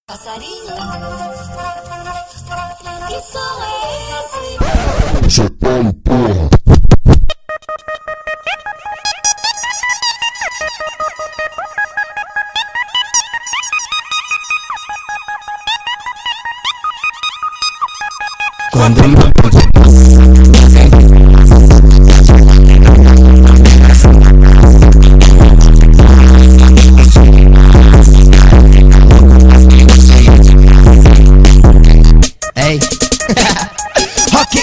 Passarinho, que som é esse? São Paulo, porra. Quando meu bonde Ei, ok.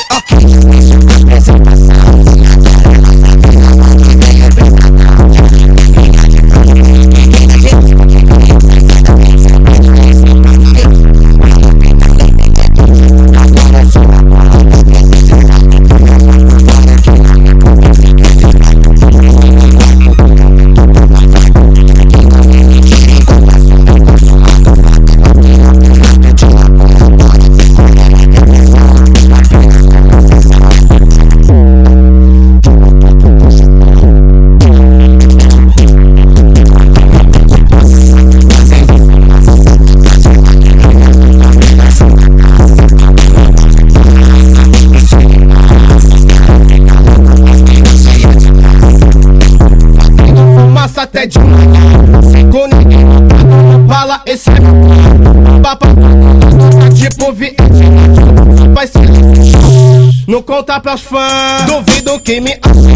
Até de com ninguém fala esse papo tipo vai ser não conta pras fãs, duvido que me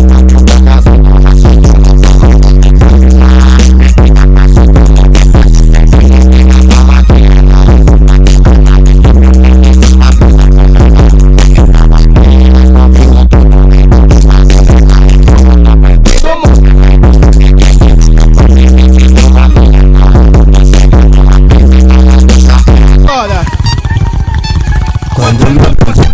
quando meu bonde